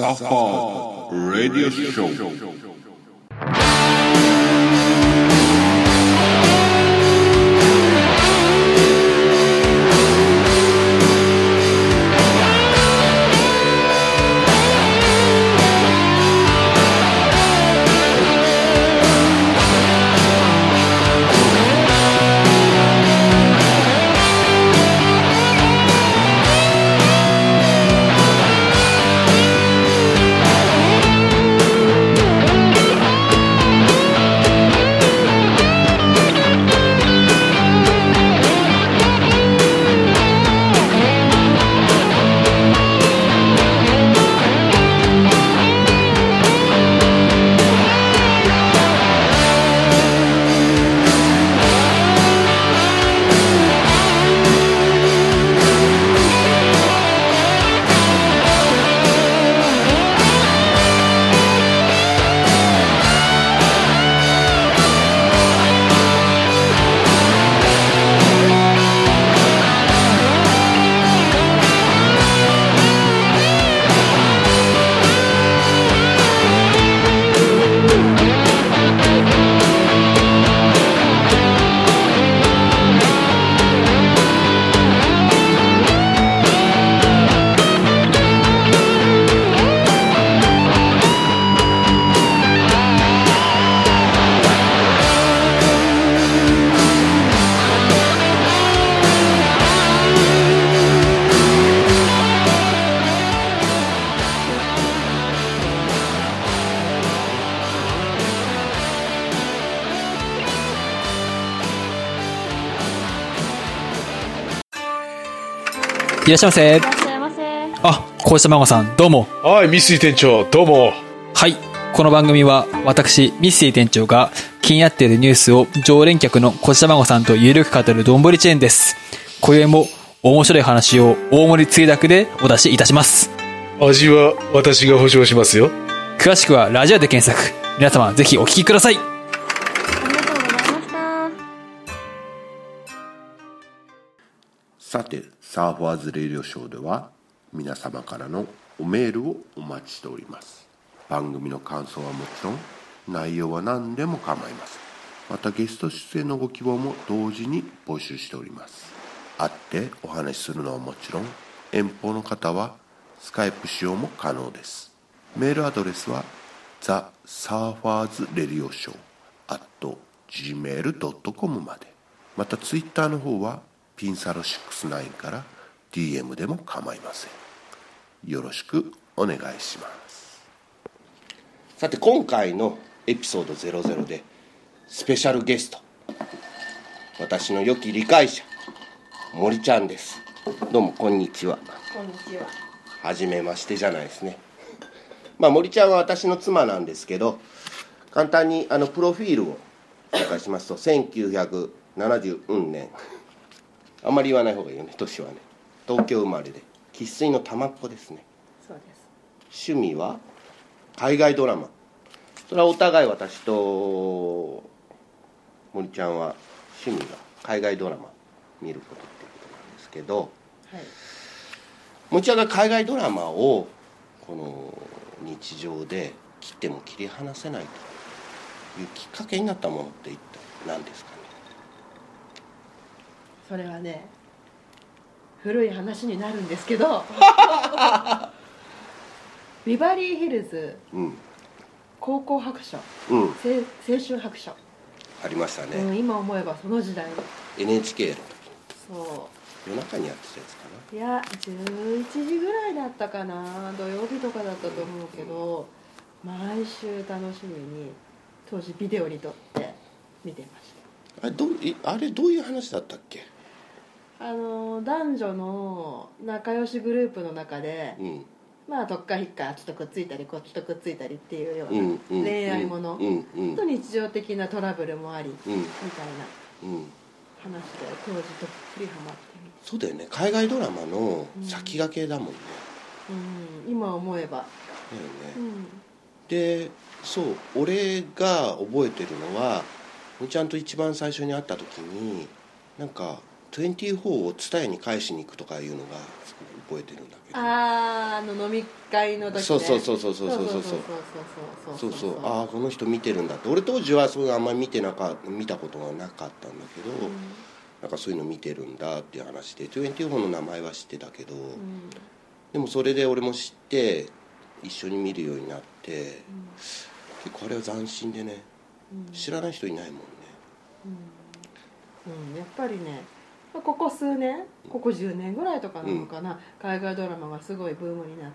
サファーラディオショー。 いらっしゃいませ。 いらっしゃいませ。 あ、小下孫さん、どうも。 はい、ミスイ店長、どうも。 はい。この番組は、私、ミッシー店長が気になっているニュースを常連客の小下孫さんとゆるく語るどんぶりチェーンです。今宵も面白い話を大盛りつゆだくでお出しいたします。 味は私が保証しますよ。 詳しくはラジオで検索。皆様、ぜひお聞きください。 ありがとうございました。 さて、サーファーズレディオショーでは皆様からのおメールをお待ちしております。番組の感想はもちろん、内容は何でも構いません。またゲスト出演のご希望も同時に募集しております。会ってお話しするのはもちろん、遠方の方はスカイプ使用も可能です。メールアドレスは thesurfersradioshow@gmail.com まで。またツイッターの方はピンサロ69から DM でも構いません。よろしくお願いします。さて、今回のエピソード00でスペシャルゲスト、私の良き理解者、森ちゃんです。どうもこんにちは。 こんにちは。 はじめましてじゃないですね。森ちゃんは私の妻なんですけど、簡単にプロフィールを紹介しますと、1970年、あんまり言わない方がいいよね、年はね。東京生まれで生粋の玉っ子ですね。 そうです。 趣味は海外ドラマ。それはお互い、私と森ちゃんは趣味が海外ドラマ見ることっていうことなんですけど、 はい。 森ちゃんが海外ドラマをこの日常で切っても切り離せないというきっかけになったものって一体何ですかね。 それはね、古い話になるんですけどビバリーヒルズ、高校白書、青春白書ありましたね、 今思えばその時代の NHK のそう夜中にやってたやつかいや11時ぐらいだったかな、土曜日とかだったと思うけど、毎週楽しみに当時ビデオに撮って見てました。 あれどういう話だったっけ。 男女の仲良しグループの中で、どっかひっかあっちとくっついたりこっちとくっついたりっていうような恋愛ものと日常的なトラブルもあり、みたいな話で当時どっぷりハマってみて。 そうだよね、海外ドラマの先駆けだもんね、 今思えばだよね、で、そう、俺が覚えてるのは、ちゃんと一番最初に会った時になんか24をTSUTAYAに返しに行くとかいうのがすごく覚えてるんだけど、 飲み会の時ね。 そうそうこの人見てるんだって。俺当時はそういうあんまり見たことがなかったんだけど、なんかそういうの見てるんだっていう話で、24の名前は知ってたけど、でもそれで俺も知って一緒に見るようになって、結構あれは斬新でね、知らない人いないもんね。 やっぱりね、ここ数年、ここ10年ぐらいとかなのかな、海外ドラマがすごいブームになって、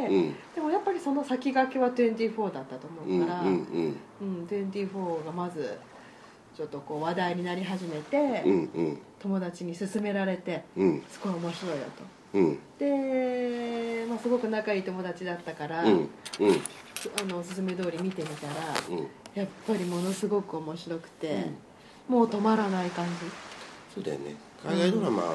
でもやっぱりその先駆けは24だったと思うから、24がまずちょっとこう話題になり始めて、友達に勧められて、すごい面白いよと、で、すごく仲いい友達だったから、おすすめ通り見てみたら、やっぱりものすごく面白くて、もう止まらない感じ。 そうだよね。海外ドラマって、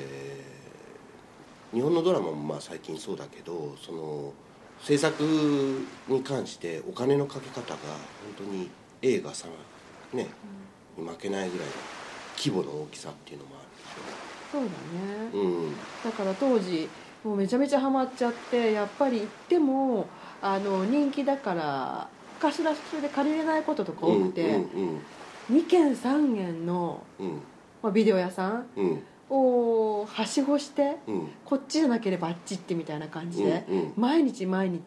日本のドラマも最近そうだけど、その制作に関してお金のかけ方が本当に映画さね、に負けないぐらいの規模の大きさっていうのもあるでしょ。 そうだね、だから当時もうめちゃめちゃハマっちゃって、やっぱり行っても人気だから貸し出し中で借りれないこととか多くて、2軒3軒の、ビデオ屋さんをはしごして、こっちじゃなければあっち行ってみたいな感じで、毎日、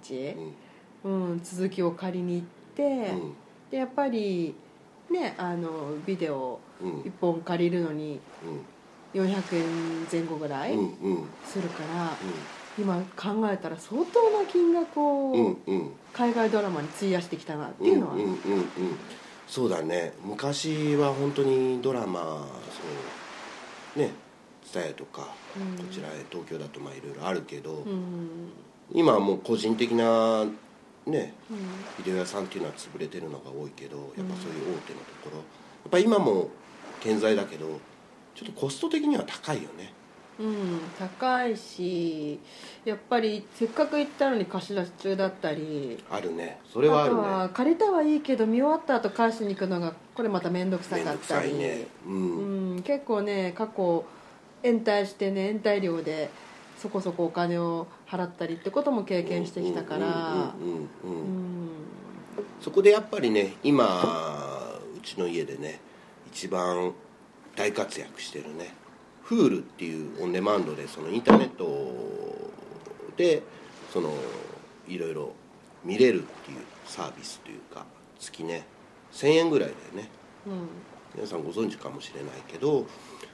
続きを借りに行って、でやっぱりね、ビデオ1本借りるのに400円前後ぐらいするから、今考えたら相当な金額を海外ドラマに費やしてきたなっていうのは、 そうだね。昔は本当にドラマ、そうね、TSUTAYAとか、こちら東京だといろいろあるけど、今はもう個人的なね、ビデオ屋さんっていうのは潰れてるのが多いけど、やっぱそういう大手のところ、やっぱ今も健在だけど、ちょっとコスト的には高いよね。 高いし、やっぱりせっかく行ったのに貸し出し中だったりあるね。それはあるね。 あとは借りたはいいけど見終わった後返しに行くのがこれまた面倒くさかったり、 ね、 結構ね、過去延滞してね、延滞料でそこそこお金を払ったりってことも経験してきたから、 そこでやっぱりね、今うちの家でね一番大活躍してるね、Hulu っていうオンデマンドで、そのインターネットでそのいろいろ見れるっていうサービスというか、月ね1000円ぐらいだよね、皆さんご存知かもしれないけど、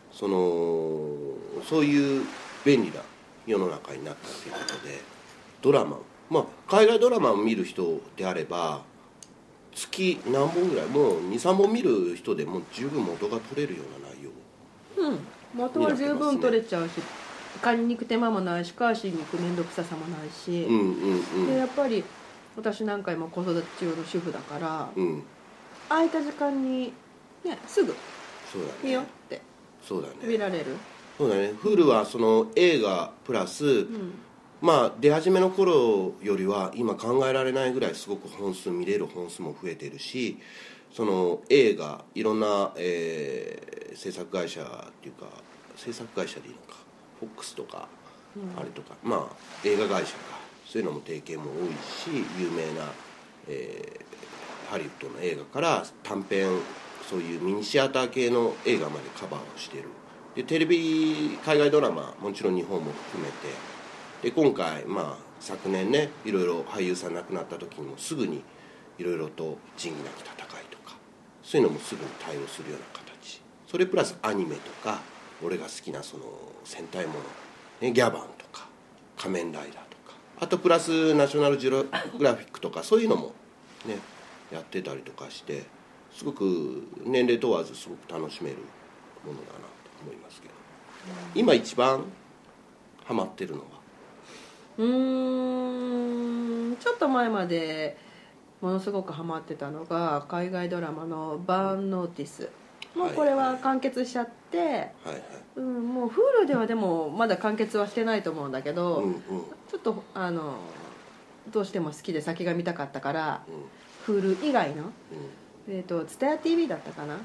そういう便利な世の中になったということで、ドラマ、海外ドラマを見る人であれば月何本ぐらい、もう 2,3 本見る人でも十分元が取れるような内容、 元は十分取れちゃうし、借りに行く手間もないし、返しに行く面倒くささもないし、でやっぱり私なんか今子育て中の主婦だから、空いた時間にね、すぐ見よって見られる。 そうだね。Hulu はその映画プラス、出始めの頃よりは今考えられないぐらいすごく見れる本数も増えてるし、その映画いろんな、制作会社っていうか、制作会社でいいのか、FOX とか、あれとか、映画会社か、そういうのも提携も多いし、有名な、ハリウッドの映画から短編、そういうミニシアター系の映画までカバーをしてる。でテレビ海外ドラマもちろん日本も含めて、で今回昨年ね、いろいろ俳優さん亡くなった時にもすぐにいろいろと仁義なき戦いとか、そういうのもすぐに対応するような形、それプラスアニメとか、俺が好きなその戦隊もの、ね、ギャバンとか仮面ライダーとか、あとプラスナショナルジオグラフィックとか、そういうのもねやってたりとかして、すごく年齢問わずすごく楽しめるものだなと思いますけど、今一番ハマってるのは、 ちょっと前までものすごくハマってたのが海外ドラマのバーンノーティス。もうこれは完結しちゃって、もう Hulu ではでもまだ完結はしてないと思うんだけど、ちょっとどうしても好きで先が見たかったから、Hulu 以外のTSUTAYA TV だったかな、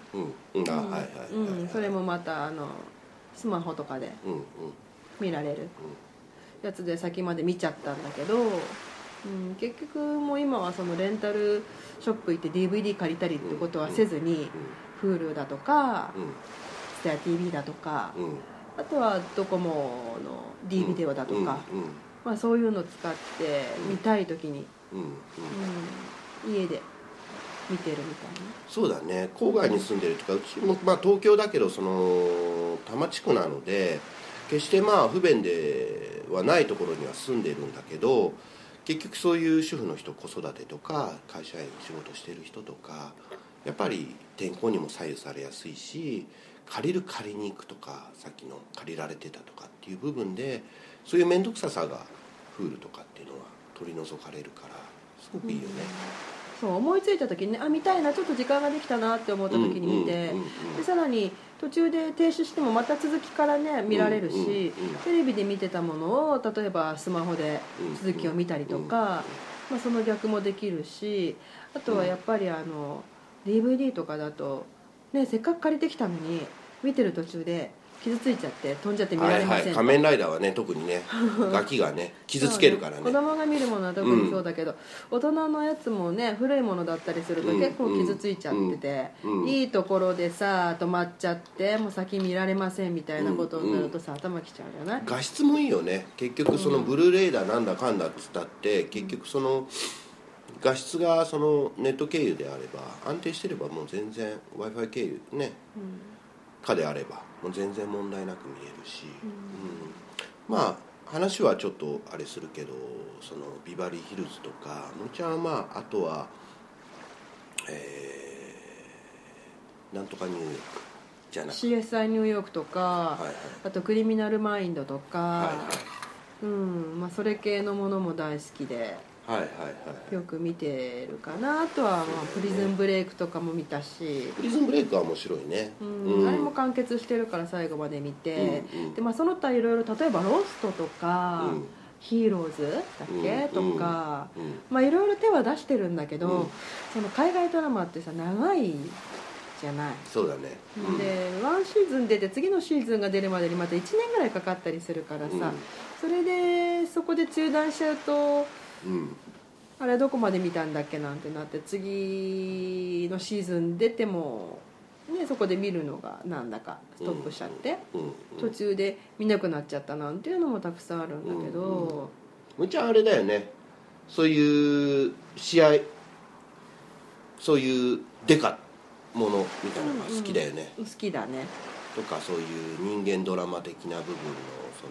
それもまたスマホとかで見られる、 やつで先まで見ちゃったんだけど、結局もう今はそのレンタルショップ行って DVD 借りたりってことはせずに、Hulu だとか、STEA TV だとか、あとはドコモの D ビデオだとか、そういうのを使って見たい時に、家で見てるみたいな。 そうだね、郊外に住んでるとか、うちも東京だけどその多摩地区なので決して不便ではないところには住んでるんだけど、結局そういう主婦の人、子育てとか会社員仕事してる人とか、やっぱり天候にも左右されやすいし、借りに行くとか、さっきの借りられてたとかっていう部分で、そういう面倒くささがフールとかっていうのは取り除かれるからすごくいいよね。 そう思いついた時にね、見たいな、ちょっと時間ができたなって思った時に見て、でさらに途中で停止してもまた続きからね見られるし、テレビで見てたものを例えばスマホで続きを見たりとか、その逆もできるし、あとはやっぱりDVD とかだと、ね、せっかく借りてきたのに見てる途中で傷ついちゃって飛んじゃって見られません、 仮面ライダーはね特にねガキがね傷つけるからね。 子供が見るものは特にそうだけど、大人のやつもね古いものだったりすると結構傷ついちゃってて、いいところでさ止まっちゃってもう先見られませんみたいなことになるとさ、頭きちゃうじゃない。 画質もいいよね。結局そのブルーレイだなんだかんだっつったって、結局その画質がそのネット経由であれば安定してればもう全然 Wi-Fi 経由ね、かであればもう全然問題なく見えるし、話はちょっとあれするけど、そのビバリーヒルズとかもちゃんはあとはなんとかニューヨークじゃなくて CSI ニューヨークとか、あとクリミナルマインドとか、それ系のものも大好きで、よく見てるかな。あとはプリズンブレイクとかも見たし、 プリズンブレイクは面白いね、 あれも完結してるから最後まで見て、でその他いろいろ、例えばロストとか、ヒーローズだっけ、とか、いろいろ手は出してるんだけど、その海外ドラマってさ長いじゃない。 そうだね、 でワンシーズン出て次のシーズンが出るまでにまた1年ぐらいかかったりするからさ、それでそこで中断しちゃうと、あれどこまで見たんだっけなんてなって、次のシーズン出ても、ね、そこで見るのがなんだかストップしちゃって、途中で見なくなっちゃったなんていうのもたくさんあるんだけど、 むちゃんあれだよね、そういう試合、そういうデカものみたいなのが好きだよね、 好きだね。 とかそういう人間ドラマ的な部分のその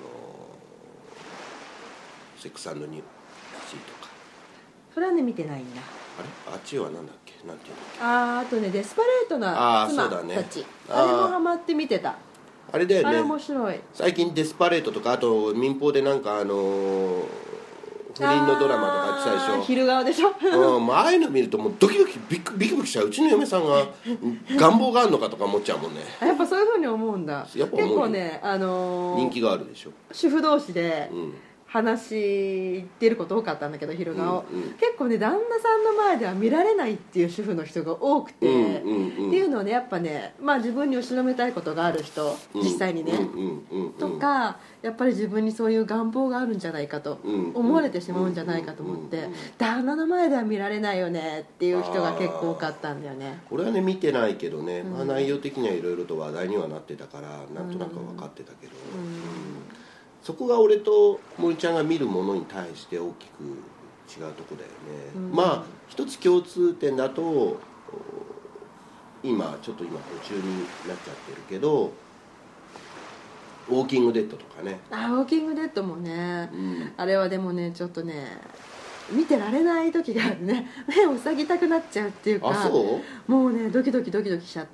セックス&ニューシーとか、 それはね見てないんだ。 あっちはなんだっけ、なんていうの、 あとねデスパレートな妻たち、あれもハマって見てた。 あれだよね、 あれ面白い。 最近デスパレートとか、あと民放でなんか不倫のドラマとかやってたでしょ。 昼顔でしょああいうの見るともうドキドキビクビクしちゃう。うちの嫁さんが願望があるのかとか思っちゃうもんね。 やっぱそういうふうに思うんだ。 やっぱ思うよ。 結構ね、 人気があるでしょ。 主婦同士で話してること多かったんだけど、昼顔、結構ね旦那さんの前では見られないっていう主婦の人が多くて、っていうのはねやっぱね、自分に後ろめたいことがある人、実際にね、とかやっぱり自分にそういう願望があるんじゃないかと思われてしまうんじゃないかと思って、旦那の前では見られないよねっていう人が結構多かったんだよね。 俺はね見てないけどね、内容的にはいろいろと話題にはなってたからなんとなく分かってたけど、そこが俺と森ちゃんが見るものに対して大きく違うとこだよね。一つ共通点だとちょっと今途中になっちゃってるけど、ウォーキングデッドとかね。 ウォーキングデッドもね、あれはでもねちょっとね見てられない時があるね。目を塞ぎたくなっちゃうっていうか、もうねドキドキしちゃって、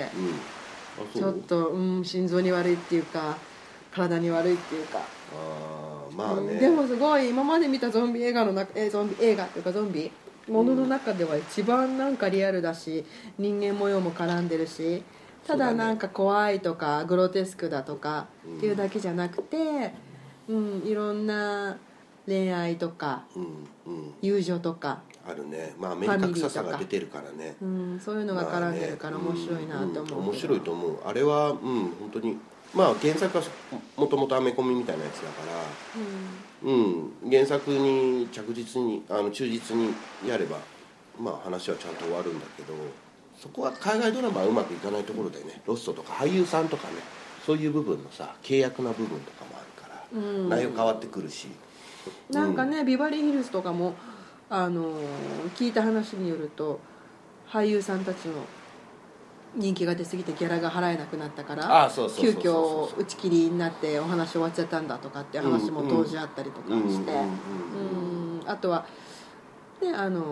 ちょっと心臓に悪いっていうか体に悪いっていうか、でもすごい今まで見たゾンビ映画のゾンビ映画っていうかゾンビものの中では一番なんかリアルだし、人間模様も絡んでるし、ただなんか怖いとかグロテスクだとかっていうだけじゃなくて、いろんな恋愛とか、友情とかあるね。まあアメリカ臭さが出てるからね。 そういうのが絡んでるから面白いなと思う、 面白いと思う。あれは本当にまあ原作はもともとアメコミみたいなやつだから、原作に忠実にやればまあ話はちゃんと終わるんだけど、そこは海外ドラマはうまくいかないところでね、ロストとか俳優さんとかね、そういう部分のさ契約な部分とかもあるから、内容変わってくるし、 なんかね、ビバリーヒルズとかも聞いた話によると俳優さんたちの人気が出すぎてギャラが払えなくなったから急遽打ち切りになってお話終わっちゃったんだとかっていう話も当時あったりとかして、あとはで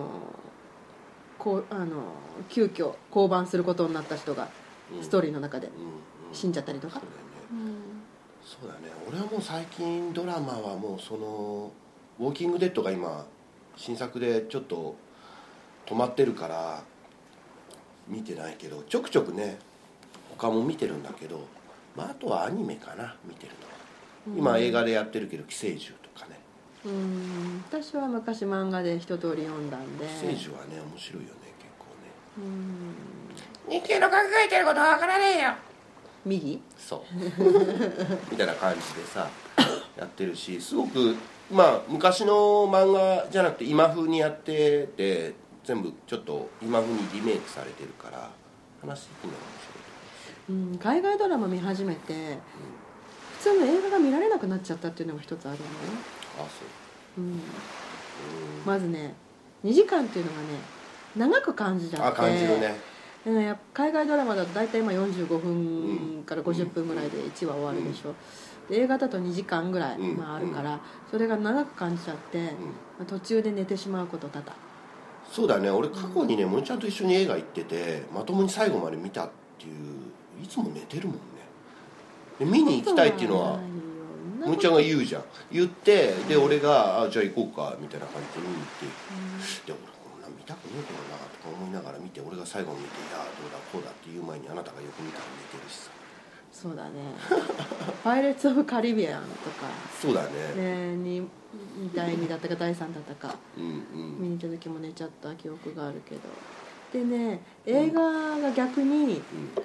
急遽降板することになった人がストーリーの中で死んじゃったりとか。 そうだね。俺はもう最近ドラマはもうそのウォーキングデッドが今新作でちょっと止まってるから見てないけど、ちょくちょくね他も見てるんだけど、まあ、あとはアニメかな見てるのは。今映画でやってるけど寄生獣とかね。 私は昔漫画で一通り読んだんで、 寄生獣はね面白いよね結構日ね。 系の考えてることわからねえよ右そうみたいな感じでさやってるし、すごくまあ昔の漫画じゃなくて今風にやってて、全部ちょっと今風にリメイクされてるから話的には面白い。 海外ドラマ見始めて、普通の映画が見られなくなっちゃったっていうのが一つあるのね。 あ、そう。 まずね2時間っていうのがね長く感じちゃって。 感じるね。 海外ドラマだと大体今45分から50分ぐらいで1話終わるでしょ。で映画だと2時間ぐらい、あるから、それが長く感じちゃって、途中で寝てしまうこと多々。 そうだね。俺過去にね森ちゃんと一緒に映画行っててまともに最後まで見たっていう、いつも寝てるもんね。で見に行きたいっていうのは森ちゃんが言うじゃん。言ってで俺がじゃあ行こうかみたいな感じで見に行って、で俺こんな見たくねえけどなとか思いながら見て、俺が最後見ていやどうだこうだっていう前にあなたがよく見たら寝てるしさ。 そうだねパイレーツ・オブ・カリビアンとかそうだねに第2だったか第3だったか、見に行った時も寝ちゃった記憶があるけど、でね映画が逆に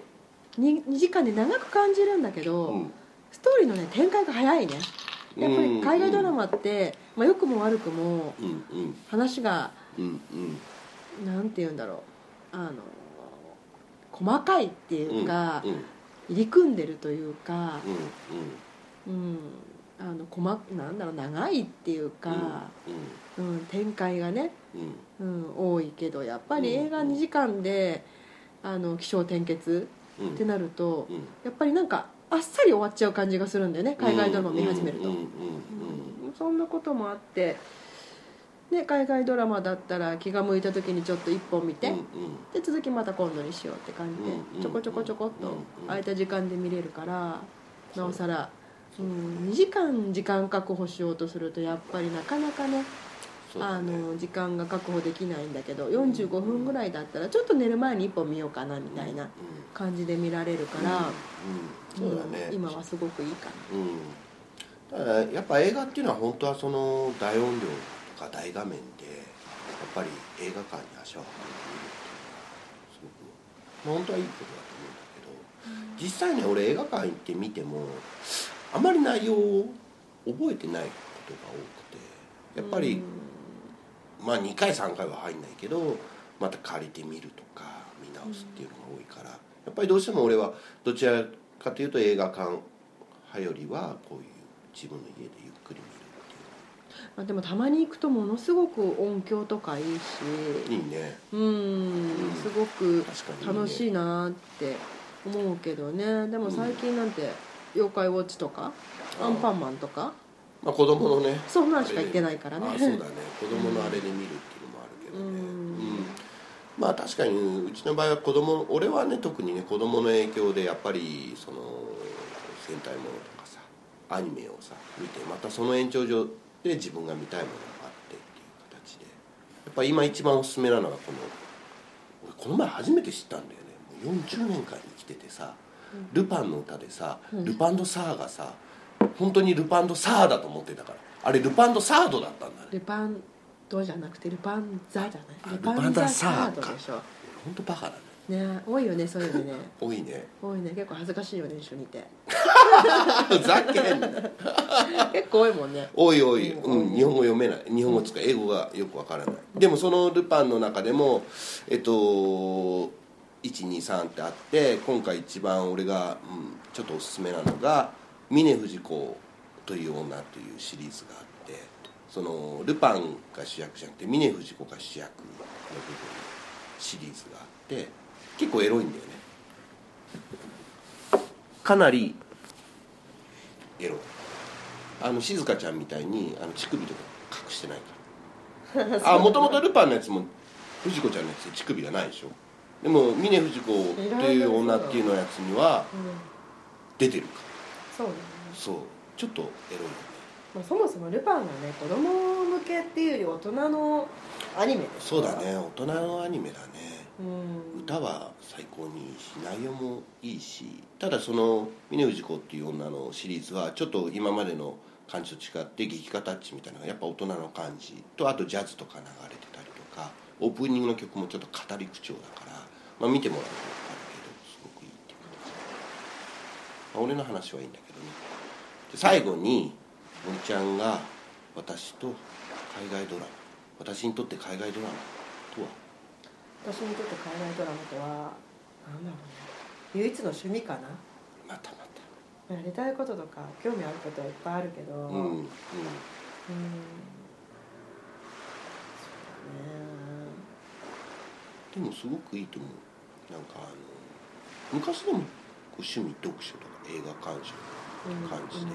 2時間で長く感じるんだけど、ストーリーのね展開が早いね。やっぱり海外ドラマって、良くも悪くも話が、なんて言うんだろう、細かいっていうか、入り組んでるというか、なんだろう、長いっていうか、展開がね、多いけど、やっぱり映画2時間で起承転結ってなると、やっぱりなんかあっさり終わっちゃう感じがするんだよね、海外ドラマ見始めると。そんなこともあって、で海外ドラマだったら気が向いた時にちょっと1本見て、で続きまた今度にしようって感じで、ちょこちょこちょこっと空いた時間で見れるから、なおさら、2時間時間確保しようとするとやっぱりなかなかね、時間が確保できないんだけど、45分ぐらいだったらちょっと寝る前に1本見ようかなみたいな感じで見られるから、今はすごくいいかな。 ただやっぱ映画っていうのは本当はその大音量とか大画面でやっぱり映画館に足を運んでみるっていうのはすごく、本当はいいことだと思うんだけど、実際に俺映画館行ってみてもあまり内容を覚えてないことが多くて、やっぱり2回3回は入んないけどまた借りてみるとか見直すっていうのが多いから、やっぱりどうしても俺はどちらかというと映画館派よりはこういう自分の家でゆっくり見るっていう。 でもたまに行くとものすごく音響とかいいし、 いいね。 すごく楽しいなって思うけどね。でも最近なんて妖怪ウォッチとかアンパンマンとか、 子供のね、 そんなんしか行ってないからね。 そうだね、子供のあれで見るっていうのもあるけどね。確かにうちの場合は俺はね特にね子供の影響でやっぱりその戦隊ものとかさアニメをさ見て、またその延長上で自分が見たいものがあってっていう形で、やっぱり今一番おすすめなのが俺この前初めて知ったんだよね。もう40年間生きててさ、ルパンの歌でさ、ルパンドサーがさ、本当にルパンドサーだと思ってたから、あれルパンドサードだったんだね。 ルパンドじゃなくてルパンザじゃない、 ルパンザサーか。 でしょ。 本当バカだね。 ね、多いよねそういうのね。 多いね。 多いね、結構恥ずかしいよね一緒にいて。 ふざけんな。 結構多いもんね。 多い、うん、日本語読めない、日本語つか英語がよくわからない。でもそのルパンの中でも123ってあって、今回一番俺が、ちょっとおすすめなのが峰不二子という女というシリーズがあって、そのルパンが主役じゃなくて峰不二子が主役の部分シリーズがあって、結構エロいんだよね。かなりエロい。静香ちゃんみたいに乳首とか隠してないから。もともとルパンのやつも藤子ちゃんのやつ乳首がないでしょ。でも峰不二子っていう女っていうのやつには出てるから。 そうね。 そう、ちょっとエロいよね。 そもそもルパンはね、子供向けっていうより大人のアニメです。 そうだね、大人のアニメだね。 うん、 歌は最高にいいし、内容もいいし、ただその峰不二子っていう女のシリーズはちょっと今までの感じと違って劇画タッチみたいなのがやっぱ大人の感じと、あとジャズとか流れてたりとか、オープニングの曲もちょっと語り口調だから、見てもらうと分かるけどすごくいいっていう形で、俺の話はいいんだけどね。で最後に森ちゃんが私と海外ドラマ、私にとって海外ドラマとは、 私にとって海外ドラマとは何だろうね、唯一の趣味かな。 またやりたいこととか興味あることはいっぱいあるけど、そうだね。 でもすごくいいと思う。なんか昔でも趣味読書とか映画鑑賞の感じで、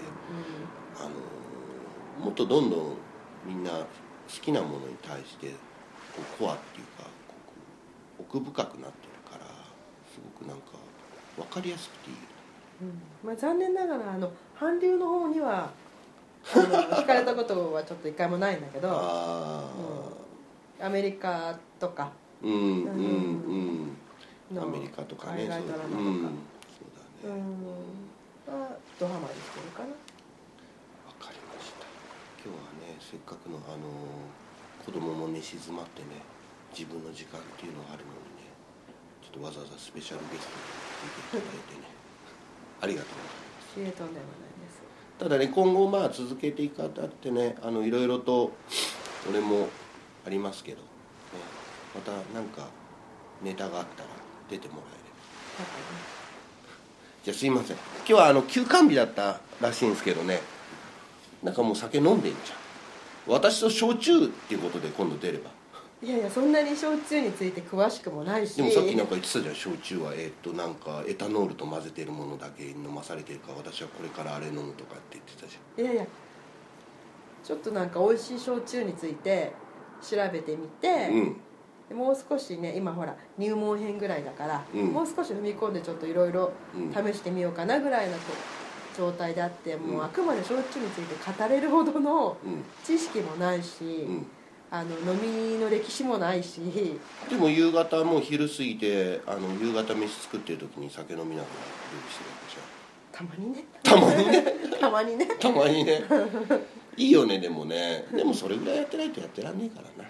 もっとどんどんみんな好きなものに対してコアっていうか奥深くなってるから、すごくなんか分かりやすくていい。 残念ながら韓流の方には惹かれたことはちょっと一回もないんだけど、アメリカとか、アメリカとかね、 海外ドラマとか、 そうだね、 はドハマりしてるかな。 わかりました。今日はね、せっかくの子供も寝静まってね、自分の時間っていうのがあるのにね、ちょっとわざわざスペシャルゲストに来ていただいてねありがとうございます。 とんでもないです。 ただね、今後続けていかってね、いろいろと俺もありますけど、ね、またなんかネタがあったら出てもらえれば。じゃあすいません、今日は休館日だったらしいんですけどね、なんかもう酒飲んでんじゃん。私と焼酎っていうことで今度出れば。 いやいや、そんなに焼酎について詳しくもないし。 でもさっきなんか言ってたじゃん、焼酎はなんかエタノールと混ぜてるものだけ飲まされてるから、私はこれからあれ飲むとかって言ってたじゃん。 いやいや、ちょっとなんか美味しい焼酎について調べてみて、もう少しね、今ほら入門編ぐらいだから、もう少し踏み込んでちょっといろいろ試してみようかなぐらいの状態であって、もうあくまで焼酎について語れるほどの知識もないし、飲みの歴史もないし。 でも夕方もう昼過ぎて夕方飯作ってる時に酒飲みながら料理してるわけじゃん。 たまにねたまにねたまにねたまにねいいよね。でもね、でもそれぐらいやってないとやってらんねえからな。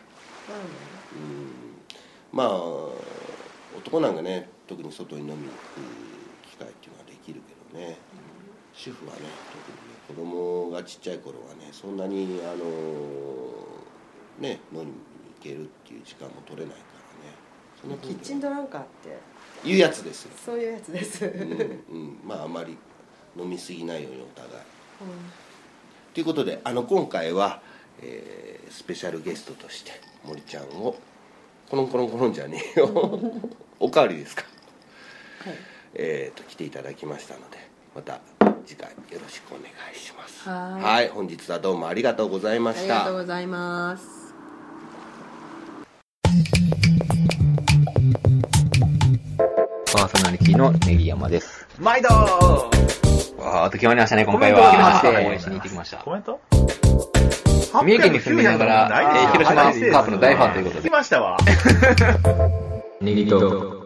まあ男なんかね、特に外に飲みに行く機会っていうのはできるけどね、主婦はね、特にね、子供がちっちゃい頃はね、そんなに飲みに行けるっていう時間も取れないからね。 キッチンドランカーっていうやつですよ。 そういうやつです。 まああまり飲みすぎないようにお互い。ということで今回は、スペシャルゲストとして森ちゃんをコロンコロンコロンじゃねえよおかわりですか、来ていただきましたので、また次回よろしくお願いします。はい、本日はどうもありがとうございました。 ありがとうございます。 パーソナリティのネギ山です。 毎度あと決まりましたね、今回は。応援しに行ってきました。 コメント三重県に住みながら、広島カープの大ファンということで。 来ましたわ。 ネギと